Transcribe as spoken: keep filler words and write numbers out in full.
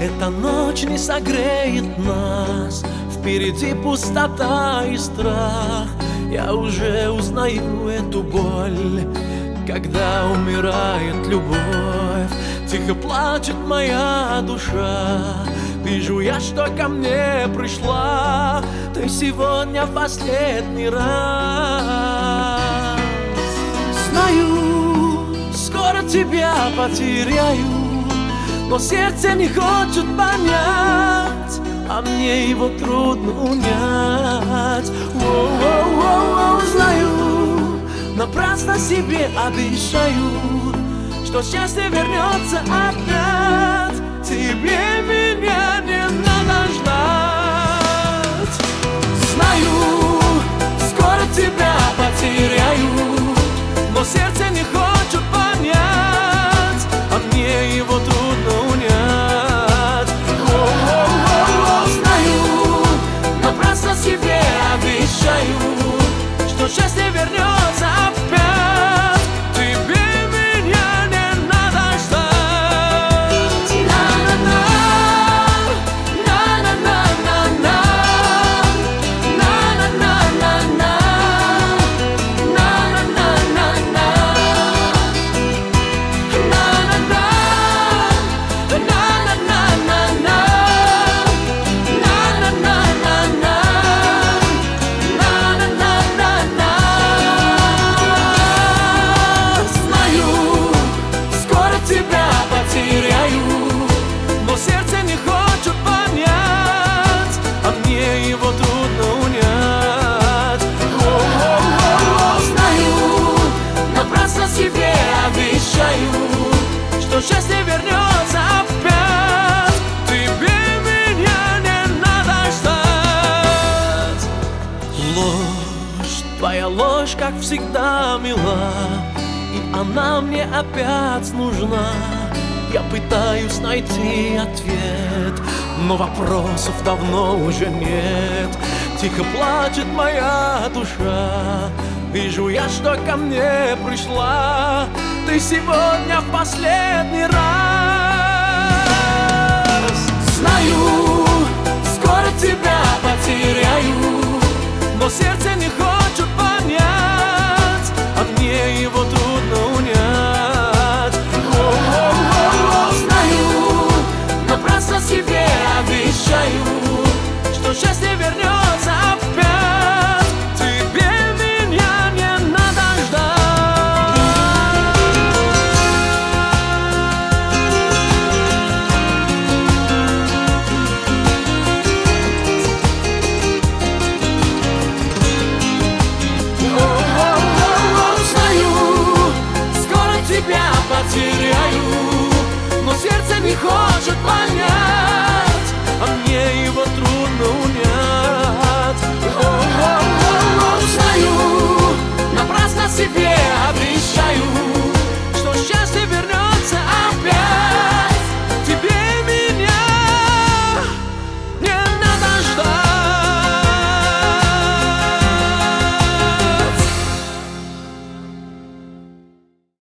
Эта ночь не согреет нас, впереди пустота и страх. Я уже узнаю эту боль, когда умирает любовь. Тихо плачет моя душа, вижу я, что ко мне пришла ты сегодня в последний раз. Знаю, скоро тебя потеряю, но сердце не хочет понять, а мне его трудно унять. Воу-воу-воу-воу, знаю, напрасно себе обещаю, что счастье вернется опять. Тебе меня не надо ждать. Знаю, скоро тебя потеряю, но сердце не хочет понять, а мне его трудно унять. О-о-о-о, знаю, напрасно себе обещаю, что счастье вернется опять. Тебе меня не надо ждать. На-на-на, на-на-на-на-на, на-на-на-на-на, на-на-на-на-на, на-на-на, на-на-на-на-на, на-на-на-на-на, на-на-на-на-на. Знаю, скоро тебя потеряю, но сердце не хочет понять, а мне его трудно унять. О-о-о-о, знаю, напрасно себе обещаю, что счастье вернется опять. Тебе меня не надо ждать. Ложь, твоя ложь, как всегда, мила, и она мне опять нужна. Я пытаюсь найти ответ, но вопросов давно уже нет. Тихо плачет моя душа, вижу я, что ко мне пришла ты сегодня в последний раз. Знаю, скоро тебя потеряю, но сердце не хочет понять,